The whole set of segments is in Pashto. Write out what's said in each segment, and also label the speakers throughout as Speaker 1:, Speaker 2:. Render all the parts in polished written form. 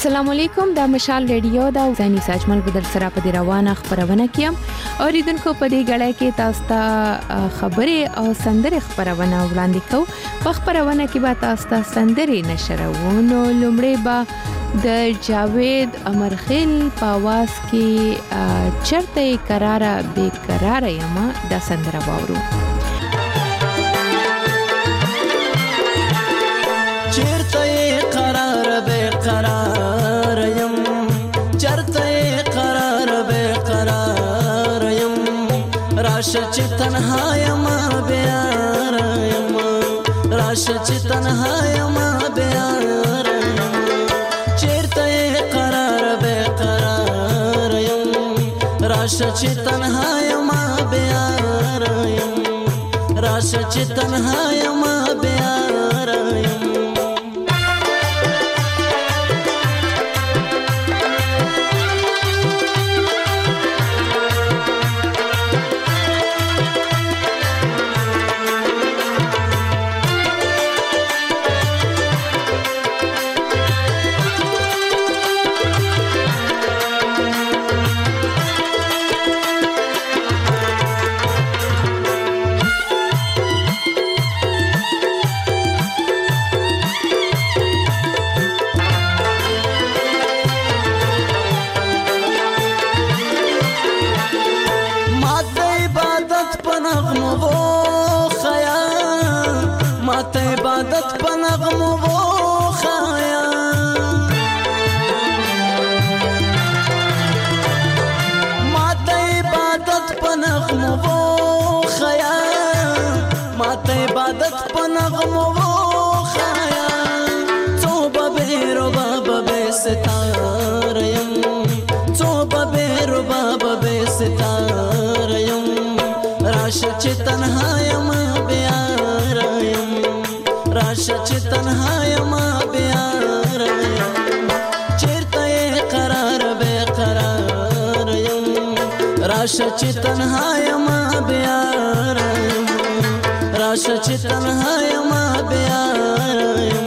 Speaker 1: السلام علیکم د مشال ریډیو دا زنی ساجمل بدل سره په روانه خبرونه کیم اوریدونکو په دې غړای کې تاسو ته خبره او سندره خبرونه وړاندې کوم په خبرونه کې به تاسو ته سندره نشرونو لومړی به د جاوید امرخیل په आवाज کې چرته قراره بے قراره یما د سندره باورو
Speaker 2: چرته قرار بے قرار یم چرته قرار بے قرار یم راشه چې تنها یم بیار یم راشه چې تنها یم بیار یم چرته قرار بے قرار یم راشه چې تنها یم بیار یم راشه چې تنها یم بیار یم راشه چې تنها یم بیار یم راشه چې تنها یم بیار یم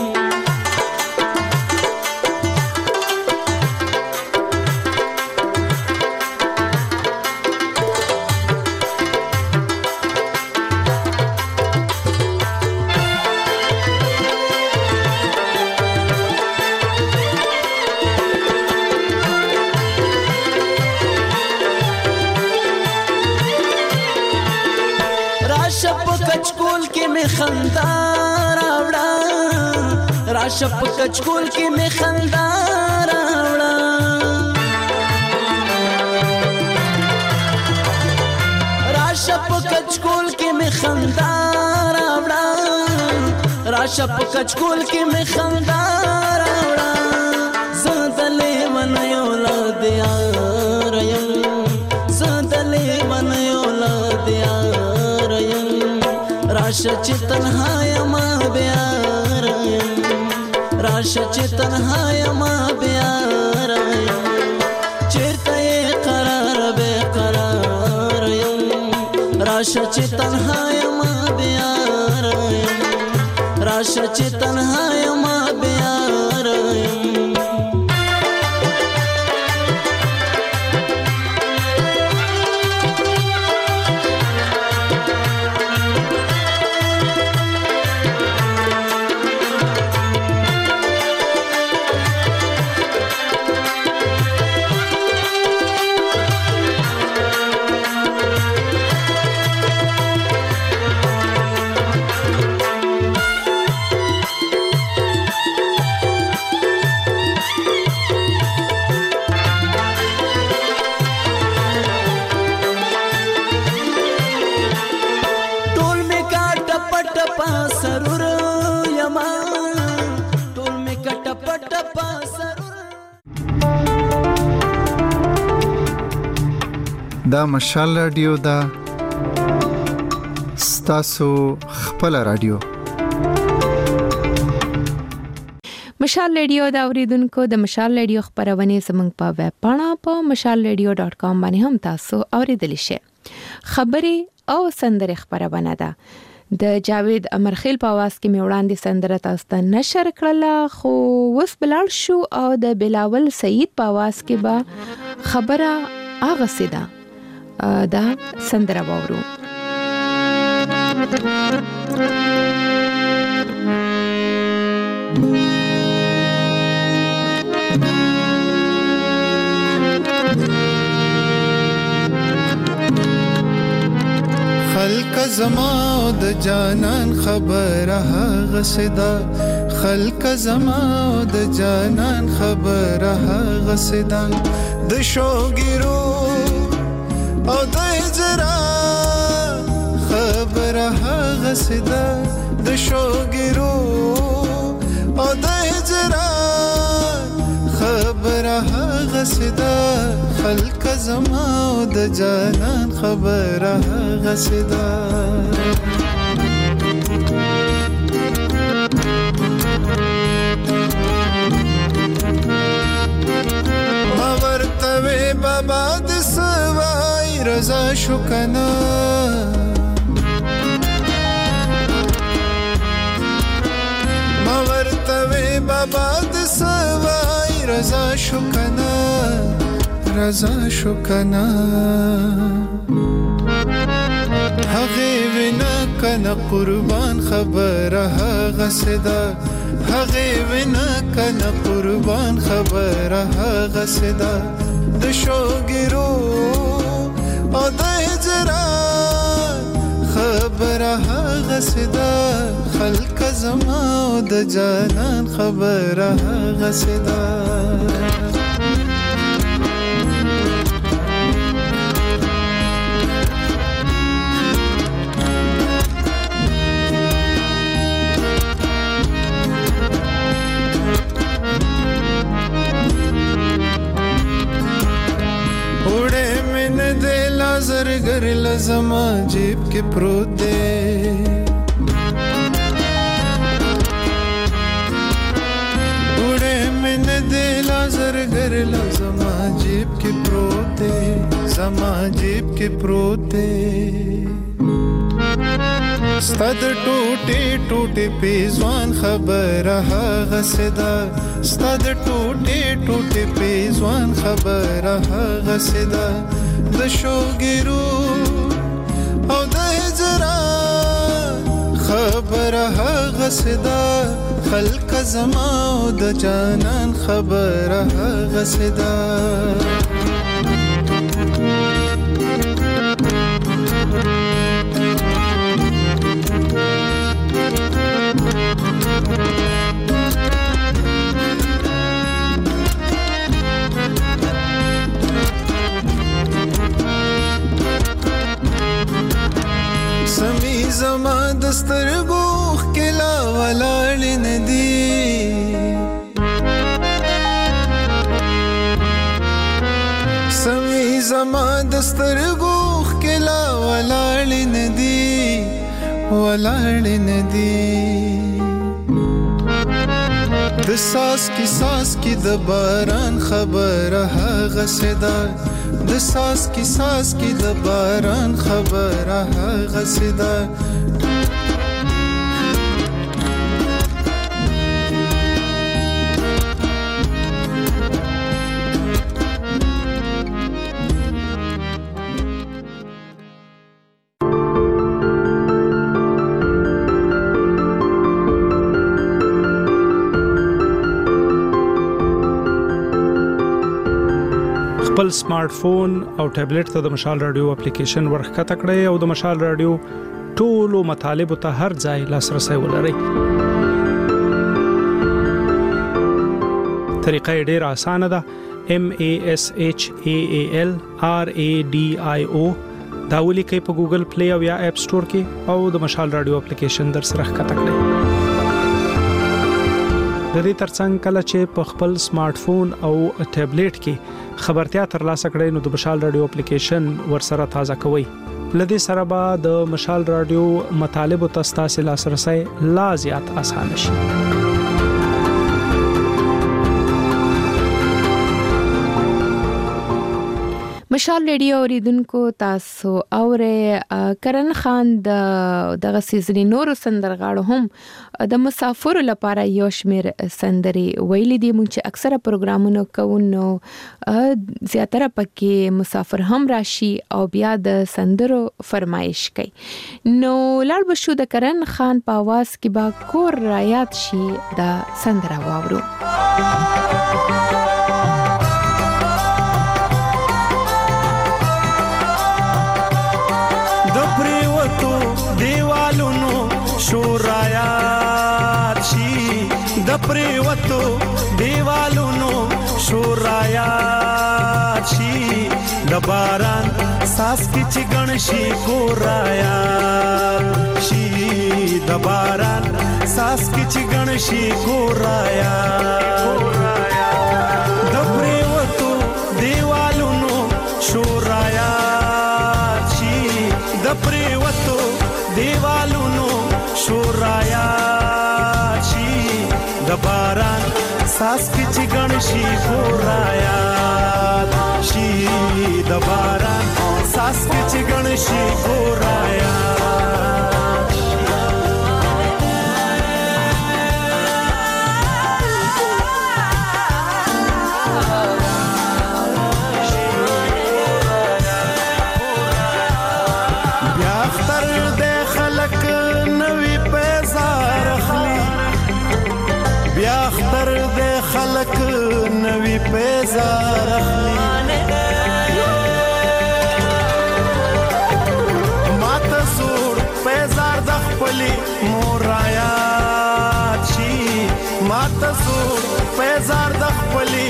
Speaker 2: راشه په کچکول کې می خندا راوړه راشه په کچکول کې می خندا راوړه راشه په کچکول کې می خندا راوړه زندلې من یو لاد یار یم زندلې من یو لاد یار یم راشه چې تنها یم بیار یم راشه چې تنها یم بیار یم چرته قرار بے قرار یم راشه چې تنها یم بیار یم راشه چې تنها یم بیار یم
Speaker 3: دا مشال رادیو دا ستاسو خپل رادیو
Speaker 1: مشال ریډیو دا اوریدونکو د مشال ریډیو خبرونه زموږ په ویب پاڼه په mashalradio.com باندې هم تاسو اوریدلی شئ. خبري او سندره خبرونه ده د جاوید امرخیل په आवाज کې مې وړاندې سندره تاسو ته نشر کړله، خو وس بلار شو او د بلاول سعید په आवाज کې به خبره اغه سیده دا سندره وورو.
Speaker 3: خلق زما او د جانان خبره هغه سدا، خلق زما او د جانان خبره هغه سدا، د شوګیرو او د هجرا خبره هغه سدا، د شوګیرو او د هجرا خبره هغه سدا، خلق زما او د جانان خبره هغه سدا. ما ورته بابا د سوای رضا شو کنه، ما ورته بابا د سوای رضا شو کنه، رضا شو کنه، هغه وینا کنه قربان خبره هغه سدا، هغه وینا کنه قربان خبره هغه سدا، د شوګیرو او د هجرا خبره هغه سدا، خلق زما او د جانان خبره هغه سدا. زرګر لزما جیب کې پروت دی، وړې من دې زرګر لزما جیب کې پروت دی، زما جیب کې پروت دی، ستاد ټوټه ټوټه پیزوان خبره هغه سدا، ستاد ټوټه ټوټه پیزوان خبره هغه سدا، د شوګیرو او د هجرا خبره هغه سدا، خلق زما او د جانان خبره هغه سدا. سمی زما دسترګو خلا ولاړ ندی، سمی زما دسترګو خلا ولاړ ندی، ولاړ ندی، د ساس کی د باران خبره هغه سدا، د ساس کی د باران خبره هغه سدا.
Speaker 4: خپل سمارټ فون او ټابلیټ ته د مشال رادیو اپلیکیشن ورخکته کړئ او د مشال رادیو ټولو مطالبه ته هر ځای لاسرسي ولرئ. طریقه ډیره اسانه ده. MASHALRADIO دا ولیکئ په ګوګل پلی او یا اپ سٹور کې او د مشال رادیو اپلیکیشن در سره ښکته کړئ. د دې ترڅنګ کله چې په خپل سمارټ فون او ټابلیټ کې خبرتیا ترلاسه کړئ نو د مشال رادیو اپلیکیشن ورسره تازه کوئ. لدې سره به د مشال رادیو مطالب او تاسو لاسرسي لا زیات آسان شي.
Speaker 1: مشال ریډیو اوریدونکو تاسو اوره کرن خان د سیزنی نور سندرغاړو هم د مسافر لپاره یو شمیر سندري ویلي دي مونږ چې اکثره پروګرامونو کوونو زیاتره پکې مسافر هم راشي او بیا د سندرو فرمایش کوي نو لاړ بشو د کرن خان په आवाज کې با کور رایات شي د سندره واورو
Speaker 3: شورایات شي د پریوتو دیوالونو شورایات شي د باران ساس کی چګن شي کورایات شي د باران ساس کی چګن شي کورایات د پریوتو دیوالونو شورایات شي د پریوتو دیوالونو شورایات شي د باران ساس کی چګن شي کورایات شي د باران ساس کی چګن شي کورایات خلق نوی پیزار اخلی ماتا سور پیزار دخپلی مورایات شی ماتا سور پیزار دخپلی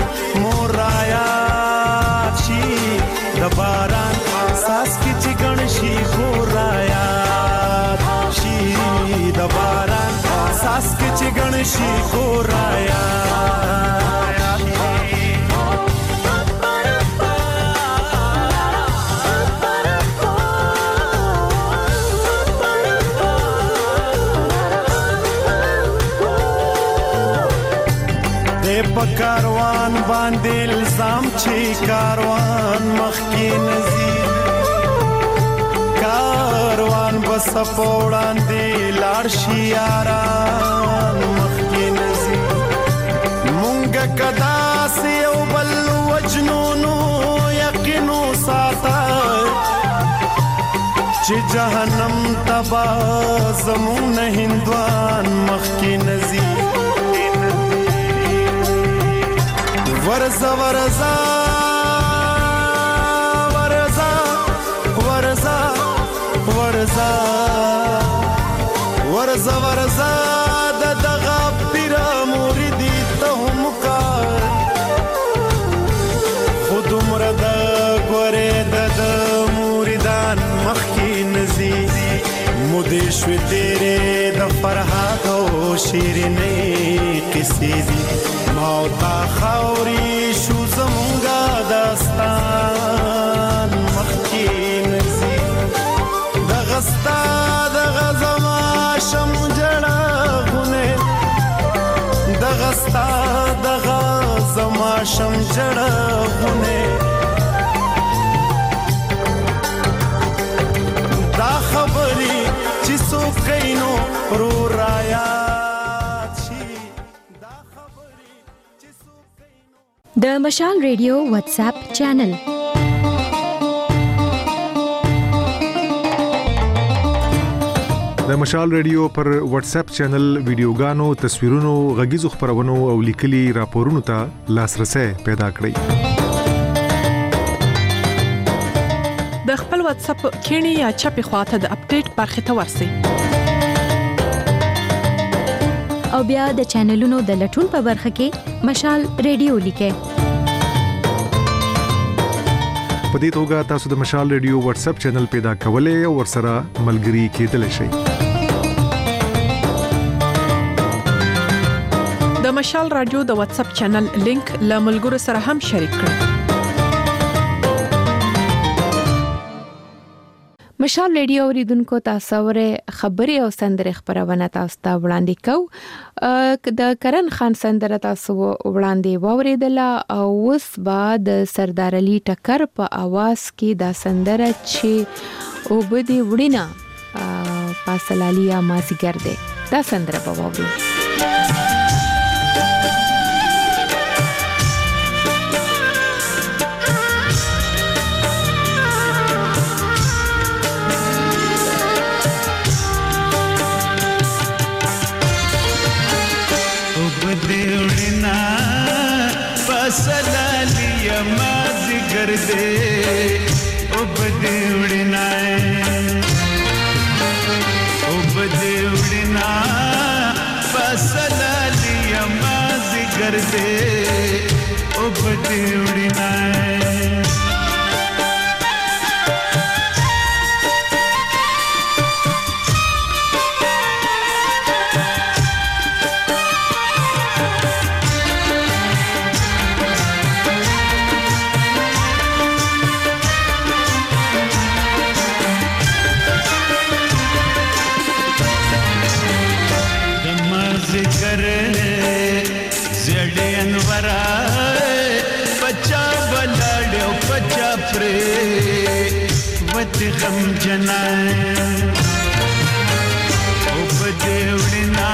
Speaker 3: مورایات شی دباران ساس کی چگن شی خورایات شی دباران ساس کی چگن شی خورایات کاروان باندې الزام چې کاروان مخکې نزي کاروان بس پوڑان دی لاړ شي یاران مخکې نزي مونږ کدا سي او بل وجنونو یقینو ساته چې جهنم تبا زمون هندوان مخکې نزي ورزا ورزا ورزا ورزا ورزا ورزا ورزا دغه پیر مرید ته هم کار خود مرد ګوره د مریدان مخکې نزي مودې شو تیرې د فرحات او شیرینې قصې دي موتا خوري شو زمونږه داستان مخکې نزي دغستا دغزما شم جړغونه دغستا دغزما شم جړغونه دا خبري چې څوک کینو رو رایا
Speaker 5: د مشال ریډیو واتس اپ چینل
Speaker 6: د مشال ریډیو پر واتس اپ چینل ویډیوګانو تصویرونو غږیزو خبرونو او لیکلي راپورونو ته لاسرسي پیدا کړئ
Speaker 7: د خپل واتس اپ کینی یا چپی خواته د اپډیټ برخه ته ورسی
Speaker 5: او بیا د چینلونو د لټون په برخه کې مشال ریډیو لیکه
Speaker 6: په دې توګه تاسو د مشال ریډیو واتس اپ چینل پیدا کولای او ورسره ملګري کېدلی شئ
Speaker 7: د مشال رادیو د واتس اپ چینل لینک له ملګرو سره هم شریک کړئ
Speaker 1: مشال ریډیو اوریدونکو تاسو ورې خبري او سندرې خبرونه تاسو ته وړاندې کو د کرن خان سندره تاسو وړاندې واوریدله او اوس بعد سردار علي ټکر په आवाज کې دا سندره چې وبدي وړینا پاسلالیا مازیګر ده دا سندره په واوري
Speaker 3: پاسلالیا مازیګر ده وبدي وړینا پاسلالیا مازیګر ده وبدي وړینا غم جنای او بدیوړنا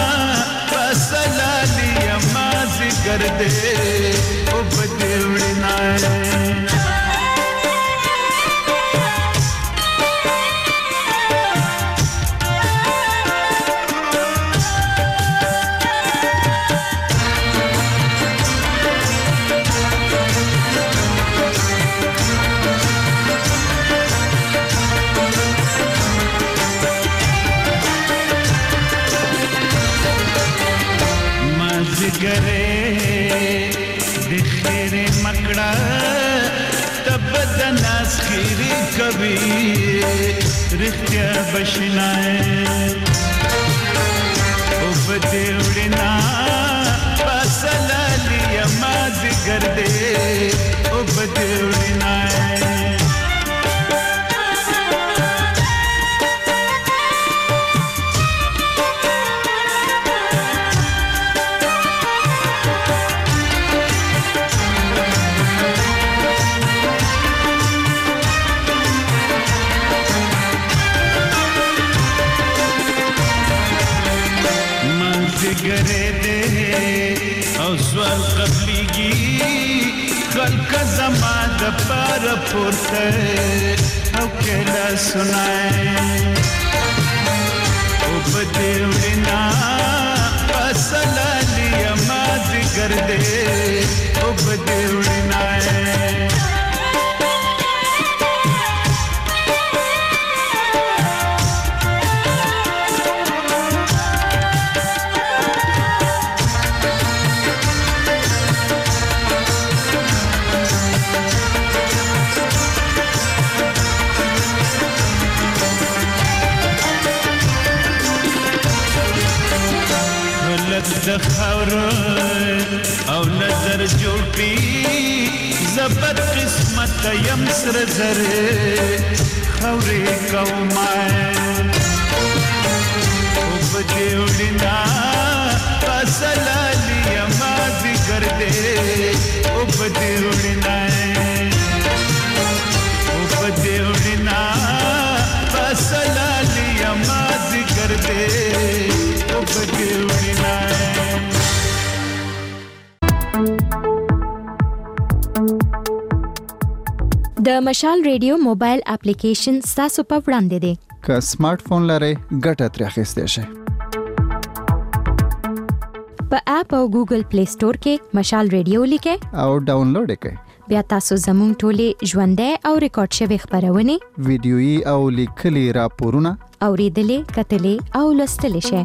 Speaker 3: پاسلالیا مازیګر ده او بدیوړنا ګره د خیر مکړه تب د ناس خیری کبي رښتیا بشنای او بدیوړنا پاسلالیا مازیګر ده او بدیوړنا ګره ده او سوال قبليږي خلق زما د پر پورته او کله سنای او بدیوړنا پاسلالیا مازیګر ده او بدیوړنا د خاور او نظر جوړي زبر قسمت یم سر زر خوري کومای او بدیوړنا پاسلالیا مازیګر ده او بدیوړنا پاسلالیا مازیګر ده او بدیوړنا
Speaker 5: د مشال ریډیو موبایل اپلیکیشن تاسو په وړاندې دی
Speaker 8: که سمارټ فون لرئ ګټه ترې اخیستی شئ
Speaker 5: په اپ او ګوګل پلی سٹور کې مشال ریډیو لیکئ
Speaker 8: او ډاونلوډ یې کړئ
Speaker 5: بیا تاسو زموږ ټولې ژوندۍ او ریکارډ شوي خبرونه
Speaker 8: ویډیويي او لیکلي راپورونه
Speaker 5: اوریدلې کتلې او لوستلې شئ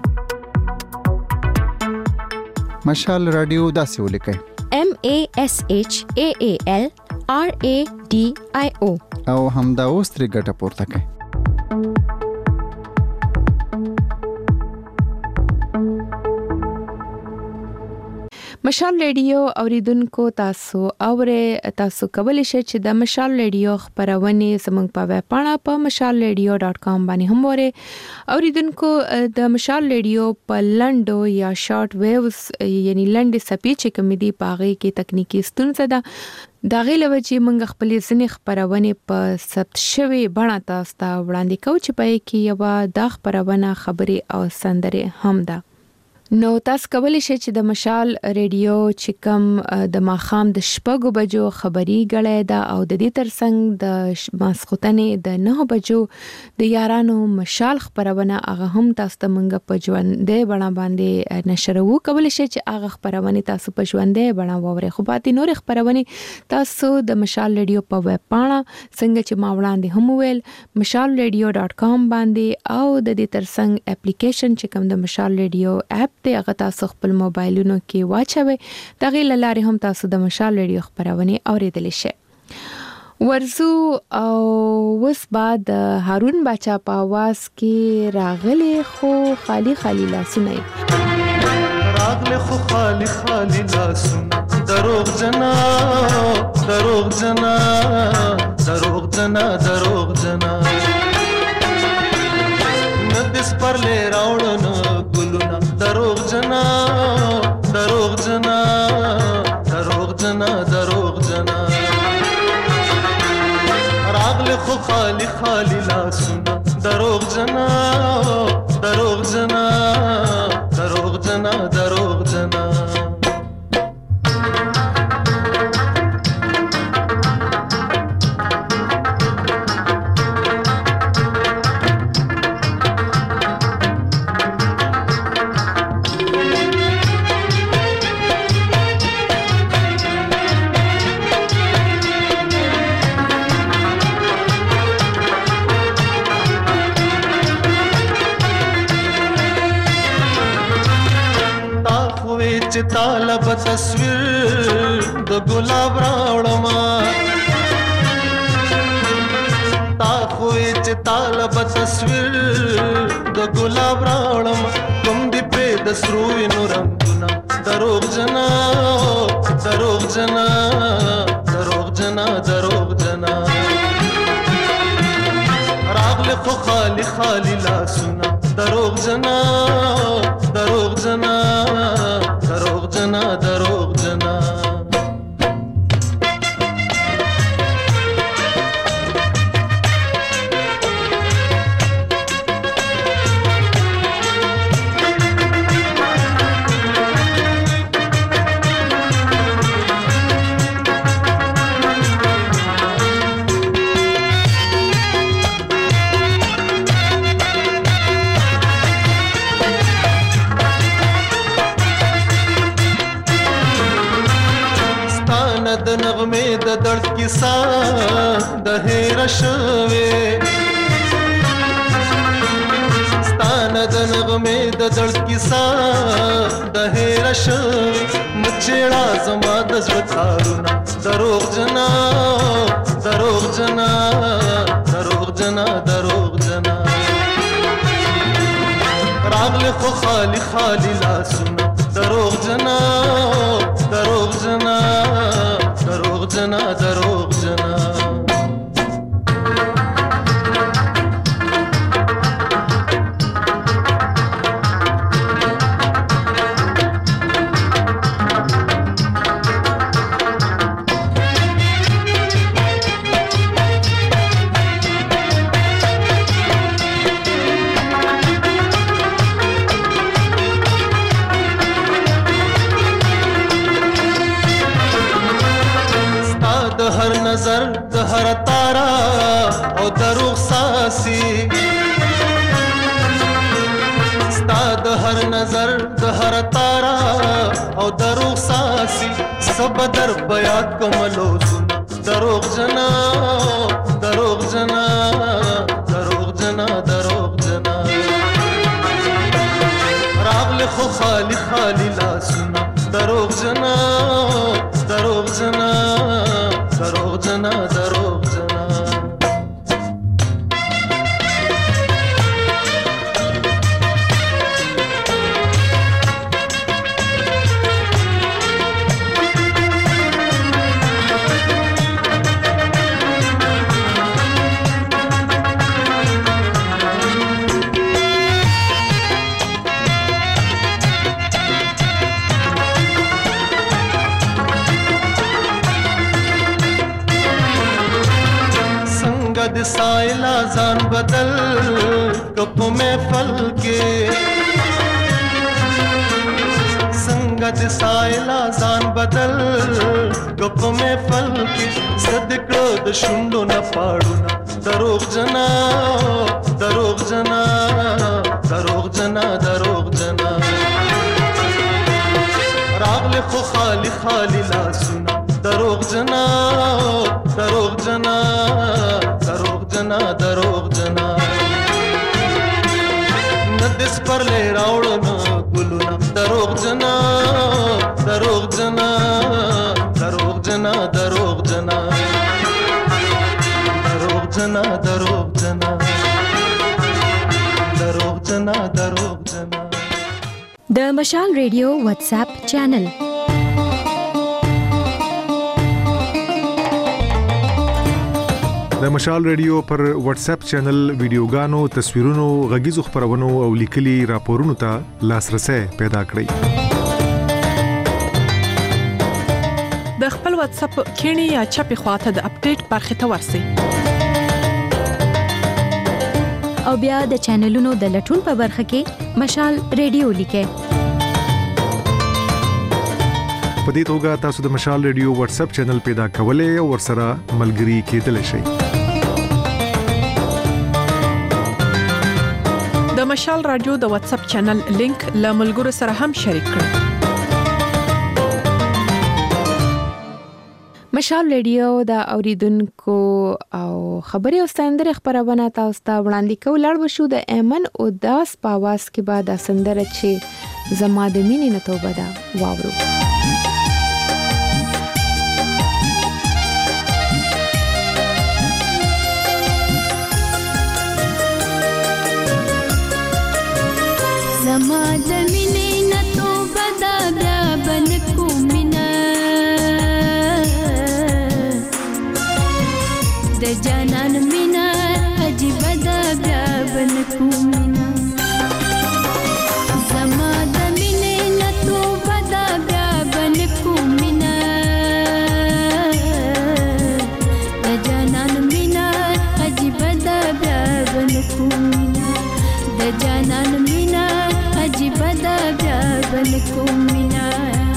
Speaker 8: مشال رادیو داسې ولیکئ
Speaker 5: MASHAAL RADIO
Speaker 8: او همدا اوس ترې ګټه پورته کړئ
Speaker 1: مشال ریډیو اوریدونکو تاسو کولی شئ چې د مشال ریډیو خبرونه زموږ په ویب پاڼه په mashalradio.com باندې هم وره. اوریدونکو د مشال ریډیو په لنډو یا شارټ ویوز یعنی لنډ سپی چې کوم دي پاغي کې تکنیکی ستونزه ده دا غیله چې موږ خپل ځنې خبرونه په ثبت شوی بڼه تاسو ته وړاندې کوو چې په کې یو د خبرونه خبري او سندره هم ده. نو تاسو کولی شئ چې د مشال ریډیو چې کوم د ماخام د شپږو بجو خبري غړې ده او د دې ترڅنګ د ماسختنې د 9 بجو د یارانو مشال خبرونه هغه هم تاسو ته موږ په ژوندې بڼه باندې نشرو. کولی شئ چې هغه خبرونه تاسو په ژوندې بڼه ووري. خو پاتې نور خبرونه تاسو د مشال ریډیو په ویب پاڼه څنګه چې ما وړاندې هم ویل mashalradio.com باندې او د دې ترڅنګ اپلیکیشن چې کوم د مشال ریډیو اپ ته هغه تاسو خپل موبایلونو کې واچوي. دغه لارې هم تاسو د مشال ریډیو خبرونه اوریدلی شئ. ورزو او وس بعد هارون بچا په आवाज کې راغلي خو خالی خالی لاسونه
Speaker 3: راغله خو خالی خالی لاسونه دروغ جنا دروغ جنا دروغ جنا دروغ جنا ندس پر لے راوړنه ګلونه دروغ جنا دروغ جنا دروغ جنا دروغ جنا راغله خو خالی خالی لاسونه دروغ جنا دروغ جنا دروغ جنا دروغ جنا طالب تصویر د ګلاب راوړما تا خوې چې طالب تصویر د ګلاب راوړما کوم دی په د سروي نورمونه دروغ جنا دروغ جنا دروغ جنا دروغ جنا راغله خو خالی خالی لاسونه دروغ جنا دروغ جنا دروغ جنا دروغ جنا د نغمه د درد کیسه د هیر شوه ستانه د نغمه د درد کیسه د هیر شوه مچړه زما د زړه دروغ جنا دروغ جنا دروغ جنا دروغ جنا راغله خو خالی خالی لاسونه دروغ جنا دروغ جنا دروغ جنا دروغ جنا نظر د هر تارا او دروغ ساسي ستا د هر نظر د هر تارا او دروغ ساسي سب در بیات کملو سن دروغ جنا دروغ جنا دروغ جنا دروغ جنا راغله خو خالی خالی لاسونه دروغ جنا دروغ جنا دروغ جنا دروغ جنا څنګه د سایل ځان بدل کپ محفل کې څنګه د سایل ځان بدل کپ محفل کې صدقو د شوندو نه پاړو دروغ جنا دروغ جنا دروغ جنا دروغ جنا راغله خو خالی خالی لاسونه دروغ جنا دروغ جنا دروغ جنا دروغ جنا ندس پر لے راوړنه ګلونه دروغ جنا دروغ جنا دروغ جنا دروغ جنا دروغ جنا دروغ جنا دروغ جنا دروغ جنا
Speaker 5: د مشال ریډیو واتس اپ چینل
Speaker 6: د مشال ریډیو پر واتس اپ چینل ویډیوګانو تصویرونو غږیزو خبرونو او لیکلي راپورونو ته لاسرسي پیدا کړئ
Speaker 7: د خپل واتس اپ کینی یا چپی خواته د اپډیټ برخه ته ورسئ
Speaker 5: او بیا د چینلونو د لټون په برخه کې مشال ریډیو لیکئ
Speaker 6: په دې توګه تاسو د مشال ریډیو واتس اپ چینل پیدا کولای او ورسره ملګري کېدلی شئ
Speaker 7: د مشال رادیو د واتس اپ چینل لینک له ملګرو سره هم شریک کړئ
Speaker 1: مشال ریډیو د اوریدونکو او خبري او سندره خبرونه تاسو ته وړاندې کول اړ شو د ایمن او داس په आवाज کې بعد سندره چې زما د مینې نه توبه ده واورو
Speaker 9: زما د مینې نه توبه ده بیا بن کومینه د جانان مینا عجیب ده بیا بن کومینه زما د مینې نه توبه ده بیا بن کومینه د جانان مینا عجیب ده بیا بن کومینه د جانان مینا عجیب ده بیا بن کومینه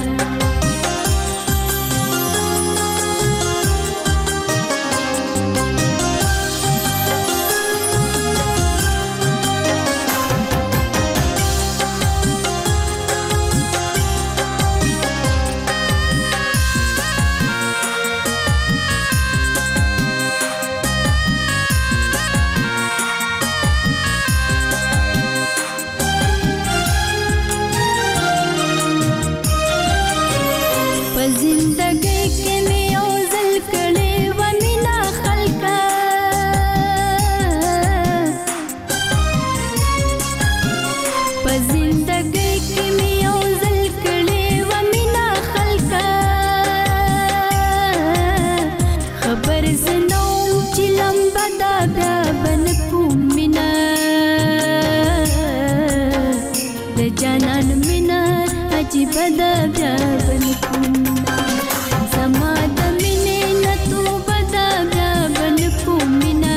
Speaker 9: عجیب ده بیا بن کومینه زما د مینې نه توبه ده بیا بن کومینه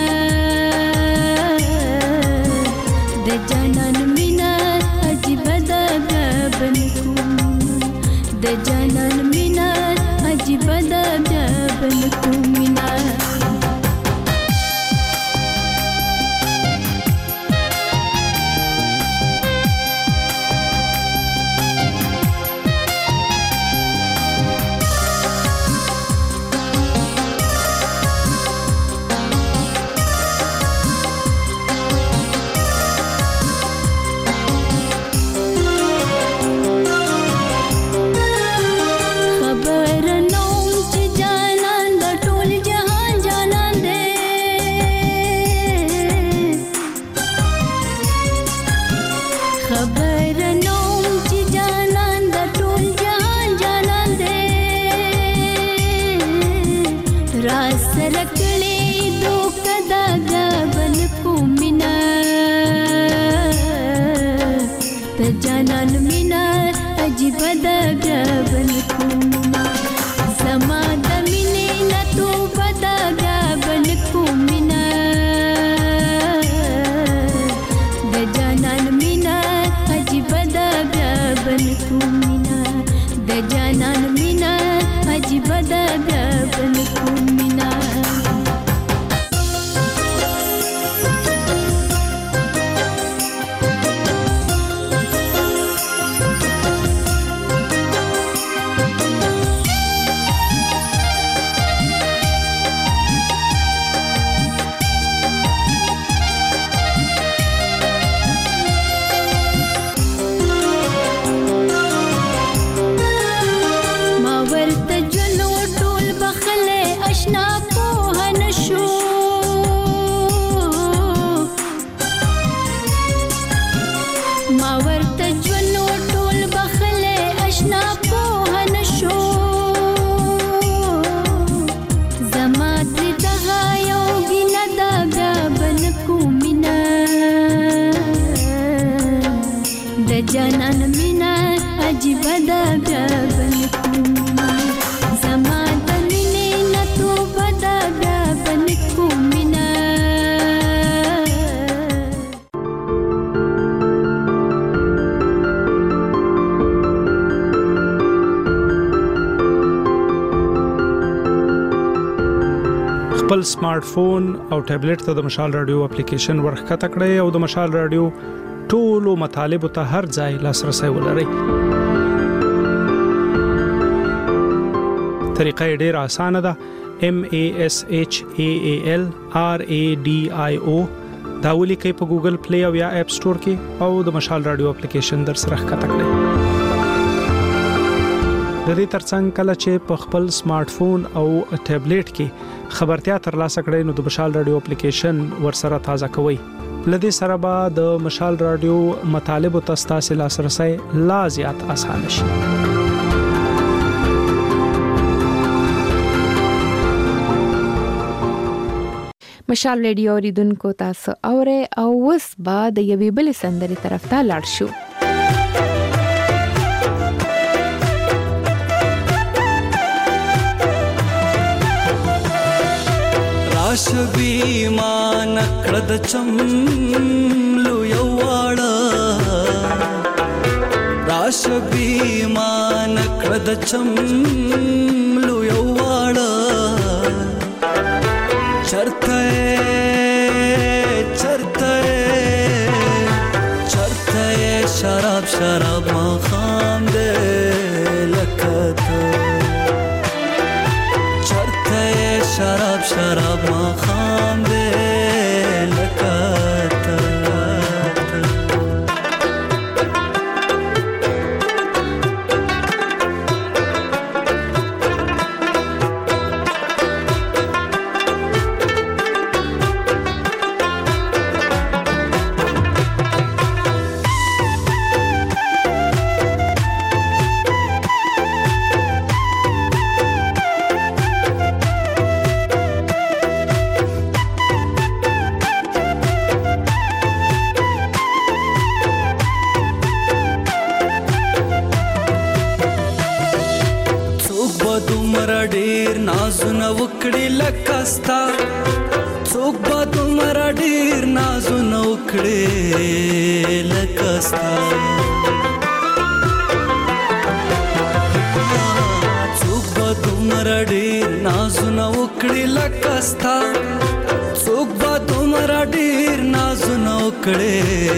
Speaker 9: د جانان مینا عجیب ده بیا بن کومینه د جانان مینا عجیب ده بیا بن کومینه جانان مینا عجیب ده بیا بن کومینه زما د مینې نه توبه ده بیا بن کومینه جانان مینا عجیب ده بیا بل کومنا زما د مینې نه توبه ده بیا بل کومنا
Speaker 4: خپل سمارټ فون او ټابلیټ ته د مشال رادیو اپلیکیشن ورخته کړئ او د مشال رادیو ټولو مطالب ته هر ځای لاسرسي ولرئ. طریقه ډېره اسانه ده. MASHAAL RADIO دا ولیکئ په ګوګل پلی او یا اپ سٹور کې او د مشال رادیو اپلیکیشن در سره ښکته کړئ. د دې ترڅنګ کله چې په خپل سمارټ فون او ټابلیټ کې خبرتیا ترلاسه کړئ نو د مشال رادیو اپلیکیشن ورسره تازه کوئ. لدې سره به د مشال رادیو مطالب او تاسو لاسرسي لا زیات اسانه شي.
Speaker 1: مشال رادیو ریدونکو تاسو اوره او وس با د یوې بل سندري طرف ته لاړ شو.
Speaker 2: راشبی ما نکړه د چملو یواړه راشبی ما نکړه د چملو یواړه چرته شراب شراب ما خام دې لکته چرته شراب شراب ما خام دې لکته نازونه وکړي لکستا څوک به دومره ډېر نازونه وکړي لکستا څوک به دومره ډېر نازونه وکړي لکستا څوک به دومره ډېر نازونه وکړي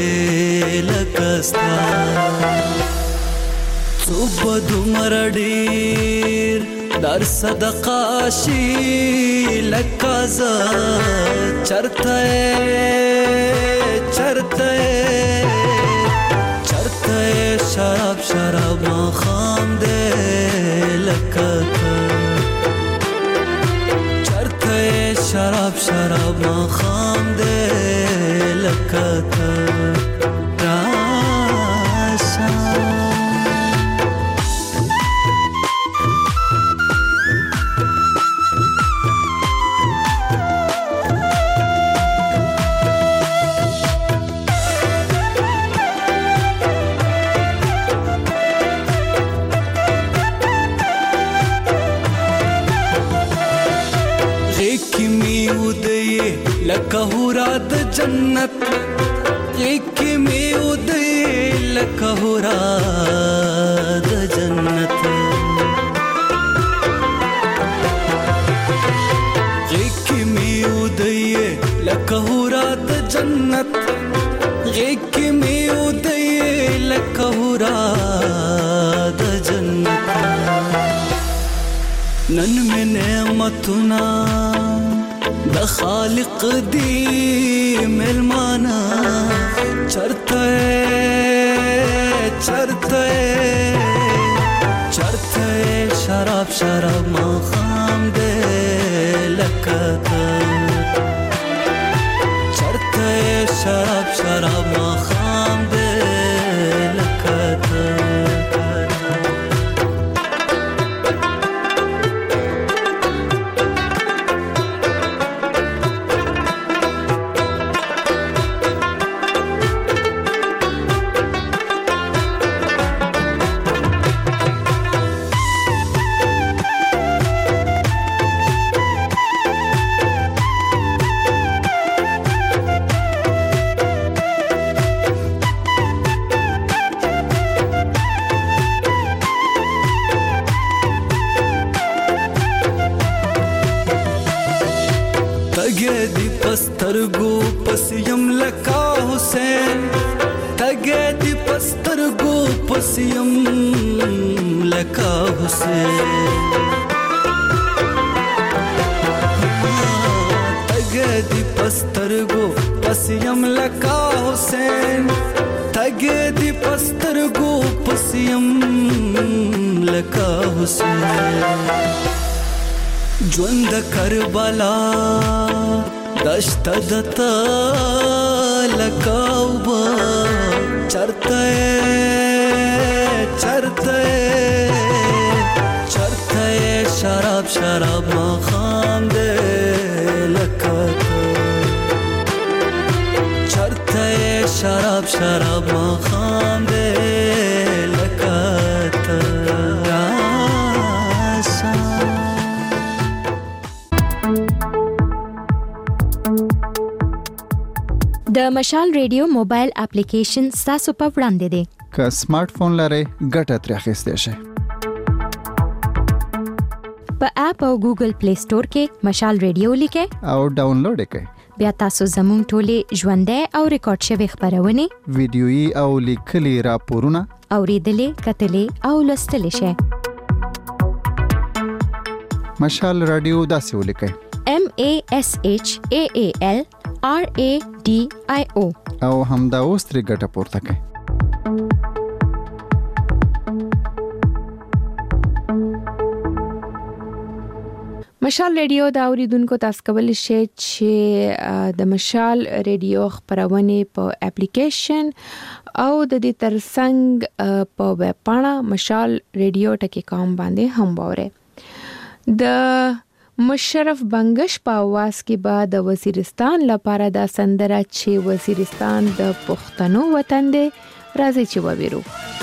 Speaker 2: لکستا څوک به دومره ډېر در صدقه شي لکازا چرته شراب شراب ما خام دې لکته چرته شراب شراب ما خام دې لکته لکه هورا د جنت یک می ودی لکه هورا د جنت یک می ودی لکه هورا د جنت یک می ودی لکه هورا د جنت نن می نعمتنا د خالق دی ملمانا چرته شراب شراب ما خام دې لکته چرته شراب شراب ما خام دې لکته پس یم لکا حسین تګه دی پسترګو پس یم لکا حسین تګه دی پسترګو پس یم لکا حسین تګه دی پسترګو پس یم لکا حسین ژوند کربلا دشت دتا لکاوبا چرته شراب شراب ما خام دے لکاتا چرته شراب شراب ما خام دے لکاتا
Speaker 5: د مشال ریډیو موبایل اپلیکیشن تاسو په وړاندې دی
Speaker 8: که سمارټ فون لرئ ګټه ترې اخیستی شئ
Speaker 5: په اپ او ګوګل پلی سٹور کې مشال ریډیو لیکئ
Speaker 8: او ډاونلوډ یې کړئ
Speaker 5: بیا تاسو زموږ ټولې ژوندۍ او ریکارډ شوي خبرونه
Speaker 8: ویډیويي او لیکلي راپورونه
Speaker 5: اوریدلې کتلې او لوستلې شئ
Speaker 8: مشال رادیو داسې ولیکئ
Speaker 5: MASHAALRADIO
Speaker 8: او همدا اوس ترې ګټه پورته کړئ
Speaker 1: مشال ریډیو دا اوریدونکو تاسو کولی شئ چې د مشال ریډیو خبرونه په اپلیکیشن او د دې ترڅنګ په ویب پاڼه mashalradio.com باندې هم وره د مشرف بنگش په आवाज کې بعد د وزیرستان لپاره د سندره چې وزیرستان د پښتنو وطن دی راځي چې وویرو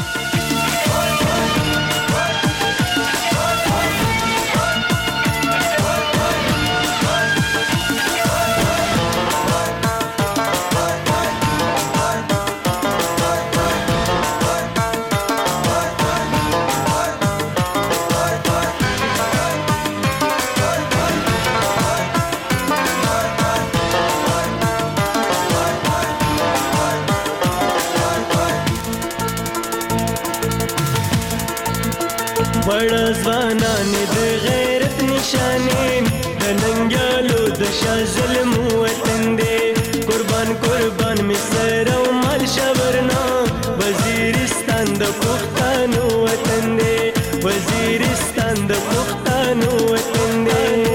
Speaker 10: बड़ा ځوانان د غیرت نشانه د ننګالو د شاه ظلم وطن دی قربان قربان مصر او مال شورنا وزیرستان د پښتنو وطن دی وزیرستان د پښتنو وطن دی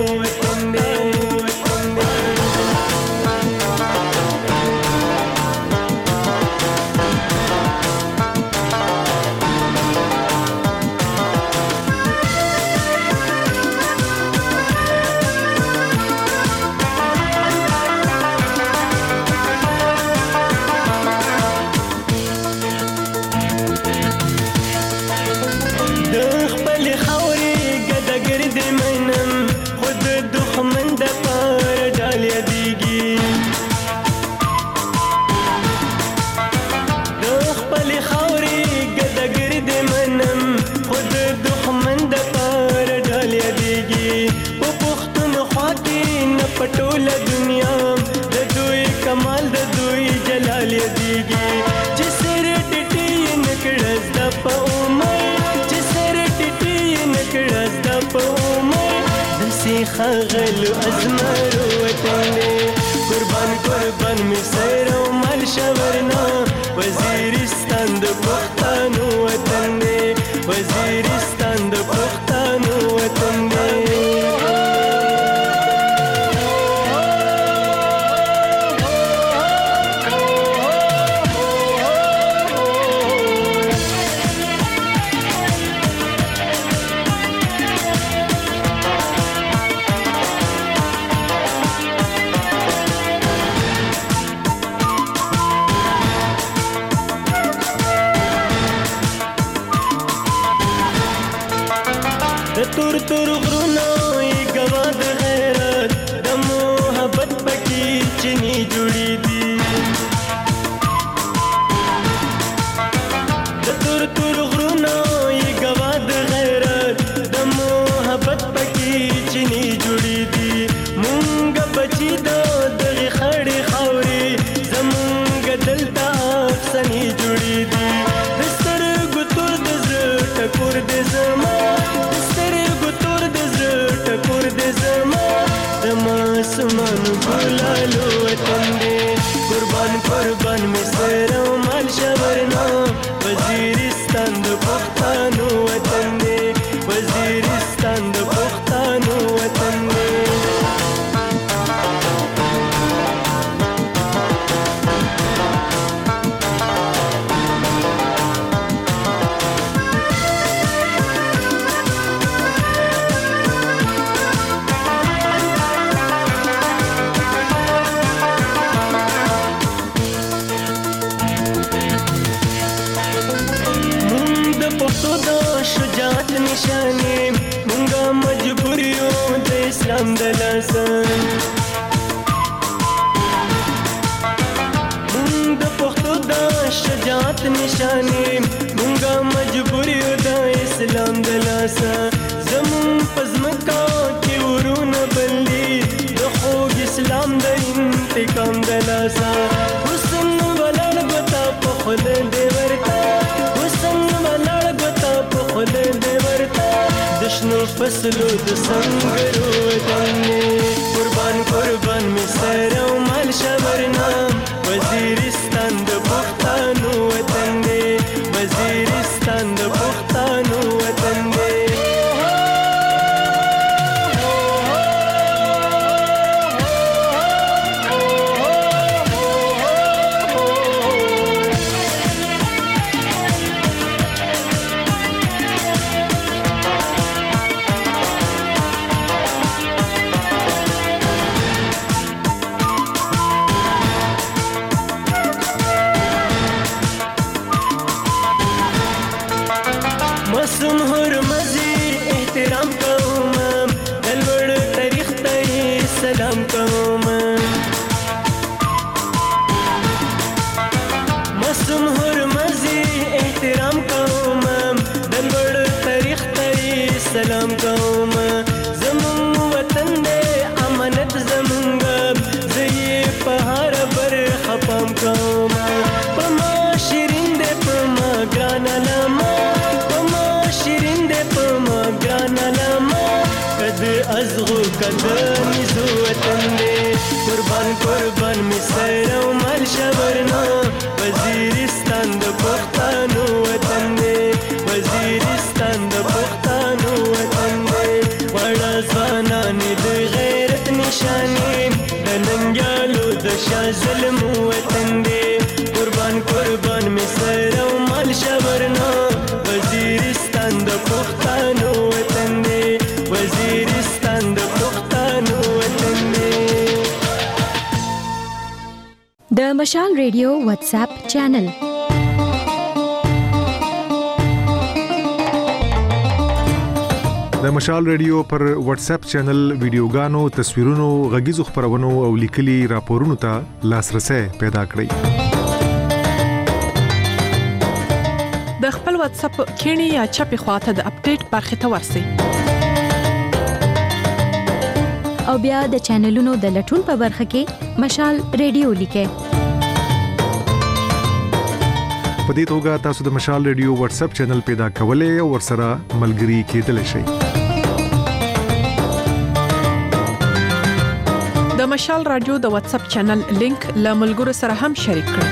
Speaker 10: پټوله دنیا د دوی کمال د دوی جلال دیږي چې سر ټټي نکړز د په عمر چې سر ټټي نکړز د په عمر د سیخه غل ازمرو وطن قربان قربان می سر او مال شورنا وزیرستان د پښتنو وطن وزیرستان د پښتنو وطن تور تور غرونو ای گوا د غیرت د محبت پکې چني جوړې دي د تور تور غرونو ای گوا د غیرت د محبت پکې چني جوړې دي مونږ بچی د دغه خړې خاورې قربان می سر او مال شورنا وزیرستان د پښتنو وطن دی وزیرستان د پښتنو وطن دی شجاعت نشانی مونږه مجبور یو د اسلام د لاسن مونږ د پښتو د شجاعت نشانی مونږه مجبور یو د اسلام د لاسن زمون پزمکا کې ورونه بللی د خوږ اسلام د انتقام د لاسن حسن ولر غتا په خود دی ورتا حسن ولر غتا په خود دی ورتا دشنو فصلو د سنگرو دنه قربان قربان می سر او مال شورنا وزیرستان د پښتنو وطن دی وزیرستان د پښتنو وطن دی معصوم حرمزی احترام کوم دلوړ تاریخ ته سلام کوم معصوم حرمزی احترام کوم دلوړ تاریخ ته سلام کوم زمون وطن دې امانت زمونږ زې په هر بر خپم کوم پما شیرین دې پما ګران لما ازغو کدن زو وطن دی قربان قربان می سر او مال شورنا وزیرستان د پښتنو وطن دی وزیرستان د پښتنو وطن دی وړا ځوانان د غیرت نشانی د ننګیالو د شاه ظلم وطن دی قربان قربان می سر او مال شورنا وزیرستان د پښتنو وطن دی وزیرستان د پښتنو وطن دی
Speaker 5: د مشال ریډیو واتس اپ چینل
Speaker 6: د مشال ریډیو پر واتس اپ چینل ویډیوګانو تصویرونو غږیزو خبرونو او لیکلي راپورونو ته لاسرسي پیدا کړئ
Speaker 7: د خپل واتس اپ کینی یا چپی خواته د اپډیټ برخه ته ورسی
Speaker 5: او بیا د چینلونو د لټون په برخه کې مشال ریډیو لیکه
Speaker 6: په دې توګه تاسو د مشال ریډیو واتس اپ چینل پیدا کولای او ورسره ملګري کېدلی شئ
Speaker 7: د مشال رادیو د واتس اپ چینل لینک له ملګرو سره هم شریک کړئ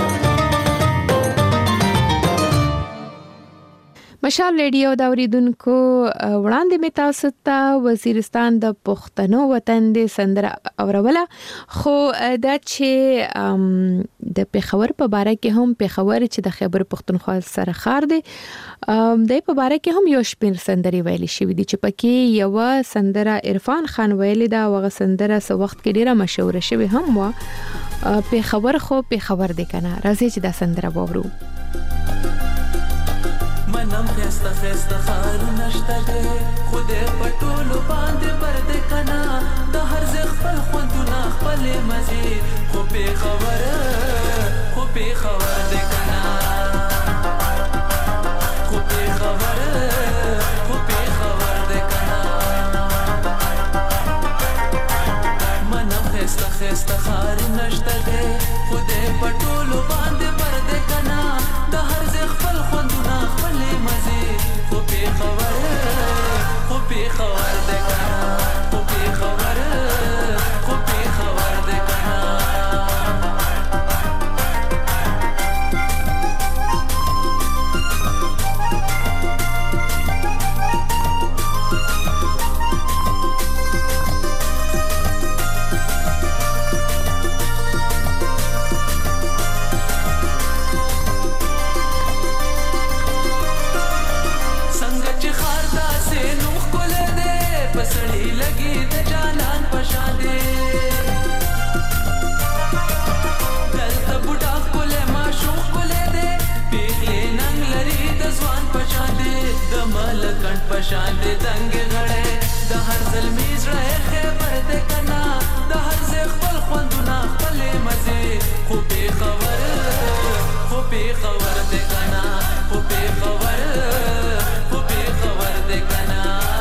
Speaker 1: مشال ریډیو دا اوریدونکو وړاندې می تاسو ته وزیرستان د پښتنو وطن د سندره اوروله خو دا چې د پیښور په باره کې هم پیښور چې د خیبر پښتونخوا سره خار دی د په باره کې هم یو شپږ سندري ویلي شوې دي چې پکې یو سندره عرفان خان ویلي دا وغه سندره سو وخت کې ډیره مشهور شوې هم و پیښور خو پیښور دی کنه راځي چې دا سندره وورو
Speaker 2: منم خسته خسته خار نشته ده خوده پټولو باندې برد کنا د هر ځخ خپل خوندونه خپل مزي خو په خبره ده کنا خو په خبره ده کنا منم خسته خسته خار نشته ده خوده پټولو باندې برد کنا د هر ځخ خپل خوندونه خپل مزي خو په خبره ده کنا خو په خبره ده کنا د ملکن پشان دې دنګ غړې د هر زلمی زړه خبر دې کنا د هر ځای خپل خوندونه خپل مزه خو به خبر دې کنا خو به خبر دې کنا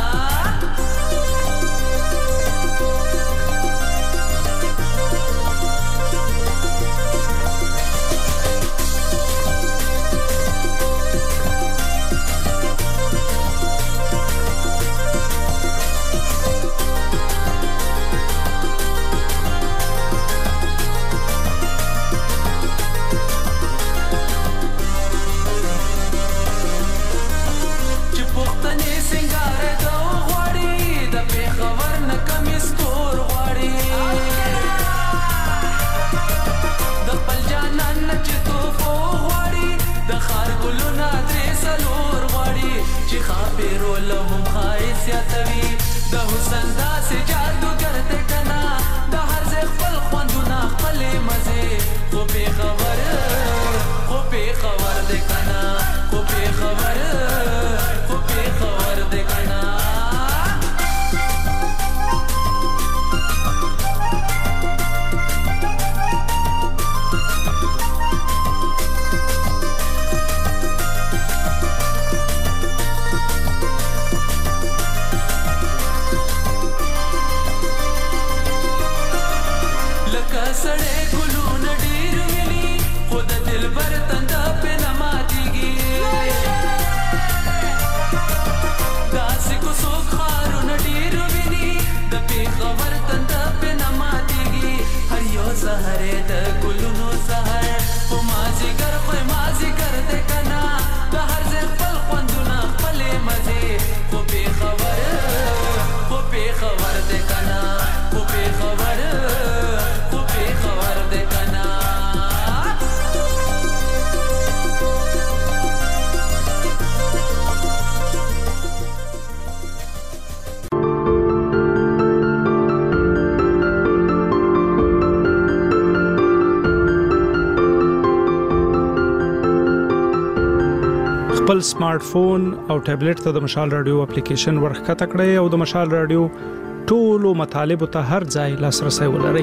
Speaker 4: خپل سمارټ فون او ټابلیټ ته د مشال رادیو اپلیکیشن ورخکته کړئ او د مشال رادیو ټولو مطالبه ته هر ځای لاسرسي ولرئ.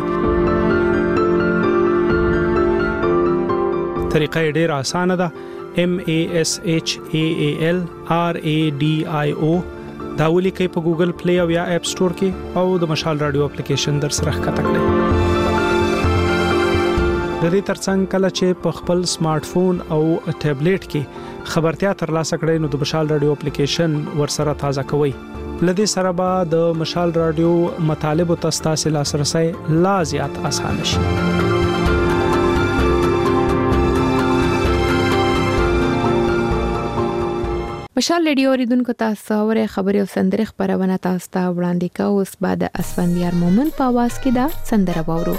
Speaker 4: طریقه ډیره اسانه ده. MASHALRADIO دا ولیکئ په ګوګل پلی او یا اپ سٹور کې او د مشال رادیو اپلیکیشن در سره ښکته کړئ. د دې ترڅنګ کله چې په خپل سمارټ فون او ټابلیټ کې خبرتیا ترلاسه کړئ نو د مشال رادیو اپلیکیشن ورسره تازه کوئ. لدې سره به د مشال رادیو مطالبه تاسو لاسرسي لا زیات آسان شي.
Speaker 1: مشال رادیو اوریدونکو تاسو اوره خبري او سندره خبرونه تاسو ته وړاندې کوي. اوس بعد اسفندیار مومن په आवाज کې دا سندره وورو.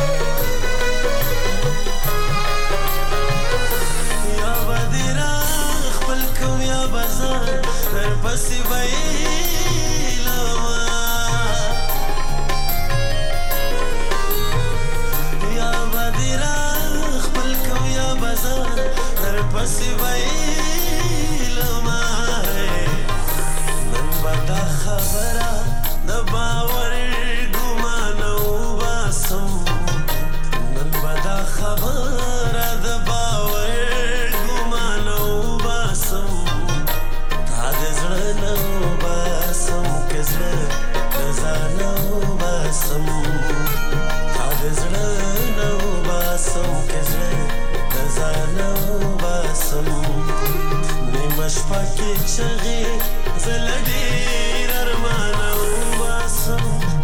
Speaker 11: Ya badira
Speaker 3: شپه کې چغې زله ډېر ارمانه وباسم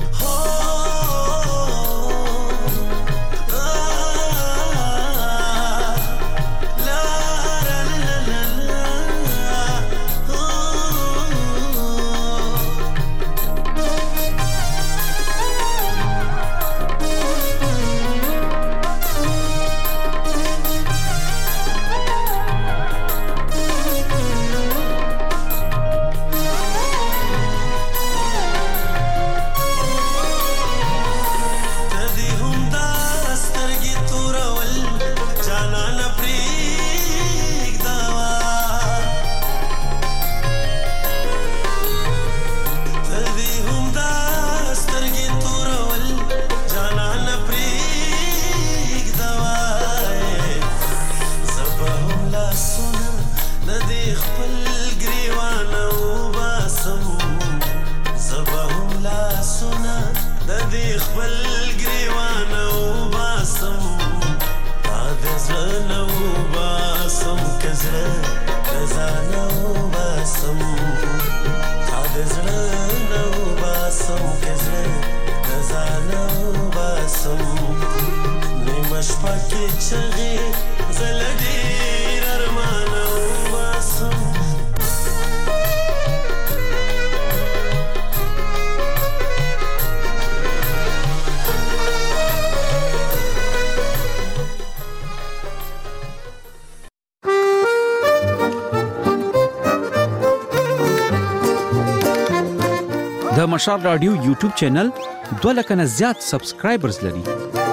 Speaker 11: د مشال رادیو یوټیوب چینل 2 لک نه زیات سبسکرایبرز لري.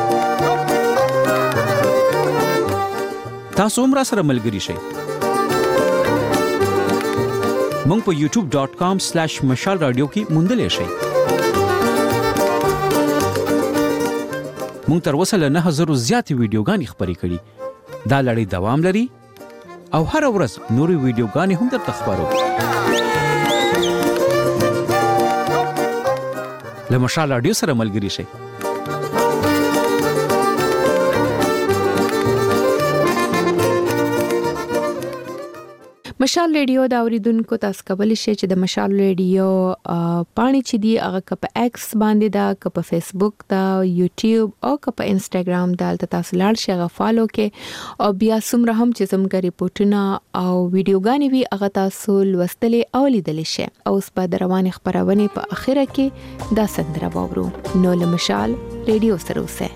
Speaker 11: تاسو هم سره ملګري شئ. مونږ په youtube.com/mashalradio کې موندلې شئ. مونږ تر اوسه له 9000 زیات ویډیوګانې خپرې کړې. دا لړۍ دوام لري او هر ورځ نورې ویډیوګانې هم درته خبرو. له مشال رادیو سره ملګري شئ.
Speaker 1: مشال ریډیو دا اوریدونکو تاسو کولی شئ چې د مشال ریډیو پاڼې چې دی هغه په ایکس باندې دا په فیسبوک دا یوټیوب او په انستګرام دالته تاسو لاړ شئ هغه فالو کې او بیا څومره هم چې زموږ ریپورتونه او ویډیوګانې وي هغه تاسو لوستلې او لیدلې شئ. او اوس په روانې خبرونه په اخره کې دا سندره واورو. نو له مشال ریډیو سره اوسئ.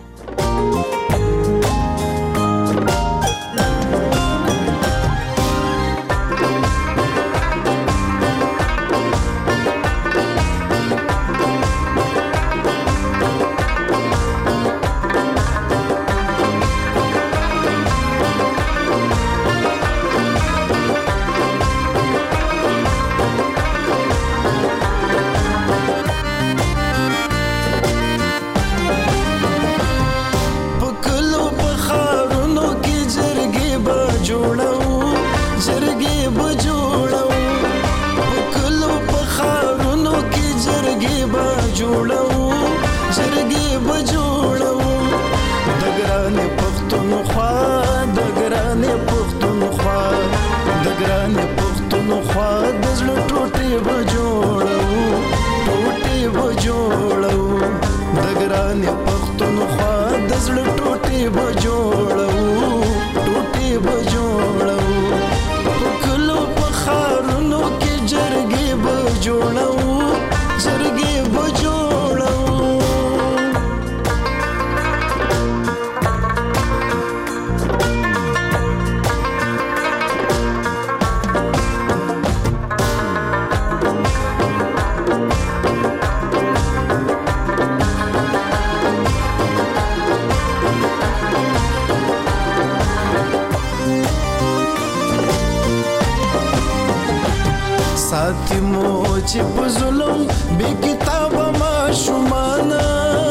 Speaker 3: چې په ظلم بې کتابه ماشومانه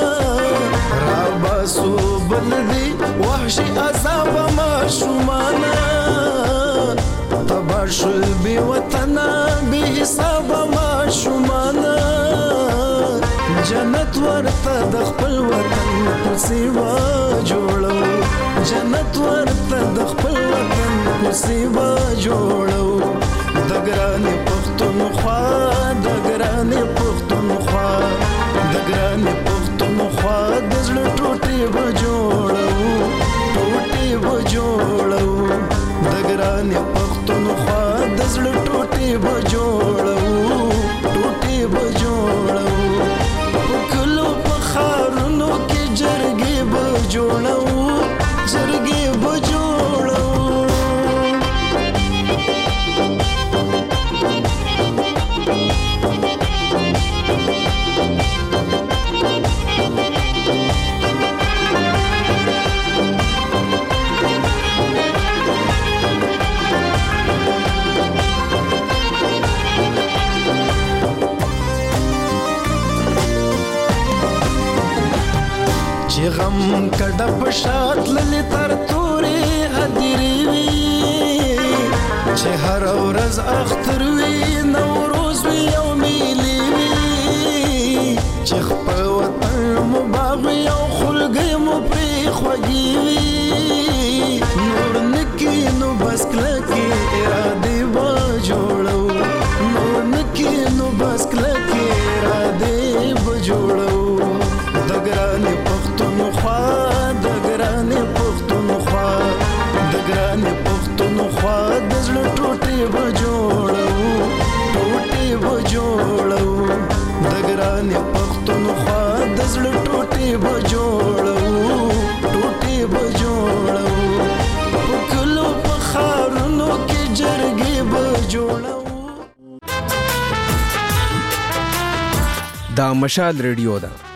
Speaker 3: راباسو بلدي وحشي عذابه ماشومانه تبار شل بې وطنه بې حسابه ماشومانه جنت ورته د خپل وطن په سیوا جوړو جنت ورته د خپل وطن په سیوا جوړو د
Speaker 12: ګرانې پښتونخوا د ګرانې پښتونخوا د ګرانې پښتونخوا د زړه ټوټې به جوړو ټوټې به جوړو د ګرانې پښتونخوا د زړه ټوټې به جوړو ټوټې به جوړو په کلو په ښارونو کې جرګې به جوړو جرګې به جوړو چې غم کډه په شات للی تر تورې هدیرې وي چې هر ورځ اختر وي نوروز وي او میلې وي چې خپل وطن مو باغ وي او خلګۍ مو پرې خوږې وي نور نکي نو بس کلکې ارادې به جوړو نور نکي نو بس کلکې ارادې به جوړو د ګرانې پښتونخوا د ګرانې پښتونخوا د ګرانې پښتونخوا د زړه ټوټې به جوړو ټوټې به جوړو د ګرانې پښتونخوا د زړه ټوټې به جوړو ټوټې به جوړو په کلو په ښارونو کې جرګې به جوړو.
Speaker 13: دا مشال ریډیو ده